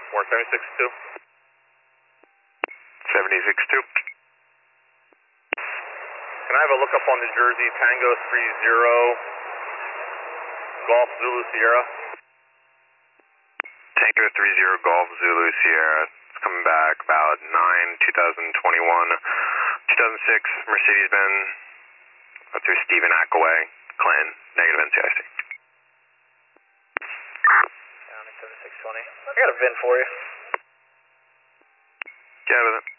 Warren 76-2. 76-2. Can I have a lookup on New Jersey, Tango 30, Golf Zulu Sierra? Tango 30 Golf Zulu Sierra. It's coming back about 9/2021. 2006 Mercedes-Benz. Through Stephen Ackaway, Clinton, negative NCIC. County 7620. I got a VIN for you. Get out of it.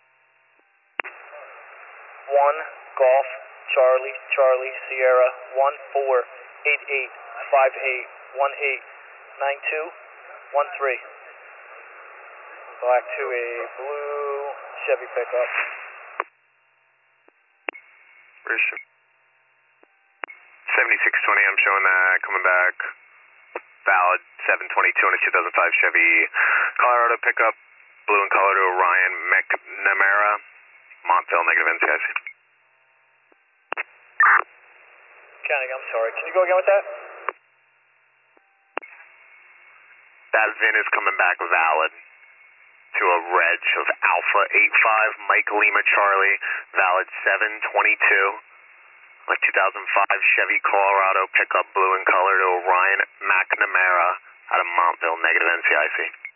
1 Golf Charlie Charlie Sierra 148858189213. Black to a blue Chevy pickup. Where's 7620, I'm showing that coming back. Valid 722 on a 2005 Chevy Colorado pickup. Blue and color to Orion McNamara. Montville, negative NCIC. County, I'm sorry. Can you go again with that? That VIN is coming back valid to a reg of Alpha 85 Mike Lima Charlie, valid 722. A 2005 Chevy Colorado pickup, blue in color to Orion McNamara out of Montville, negative NCIC.